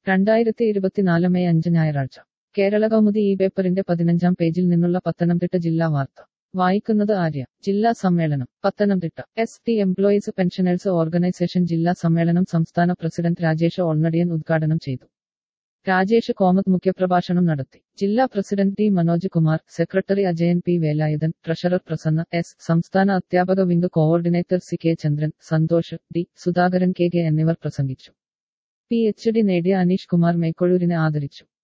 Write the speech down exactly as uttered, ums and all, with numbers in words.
രണ്ടായിരത്തി ഇരുപത്തിനാല് മെയ് അഞ്ച് ഞായറാഴ്ച കേരള കൗമുദി ഈ പേപ്പറിന്റെ പതിനഞ്ചാം പേജിൽ നിന്നുള്ള പത്തനംതിട്ട ജില്ലാ വാർത്ത വായിക്കുന്നത് ആര്യ. ജില്ലാ സമ്മേളനം Pathanamthitta. S T employees pensioners organisation ജില്ലാ സമ്മേളനം സംസ്ഥാന പ്രസിഡന്റ് രാജേഷ് ഓൾനടിയൻ ഉദ്ഘാടനം ചെയ്തു. രാജേഷ് കോമത്ത് മുഖ്യപ്രഭാഷണം നടത്തി. ജില്ലാ president T Manoj Kumar, secretary Ajayan P Velayudhan, treasurer Prasanna S, സംസ്ഥാന അധ്യാപക wing coordinator C K Chandran, Santhosh D, Sudhakaran K K എന്നിവർ പ്രസംഗിച്ചു. പി എച്ച് ഡി നേടിയ അനീഷ് കുമാർ മേക്കൊഴൂരിനെ ആദരിച്ചു.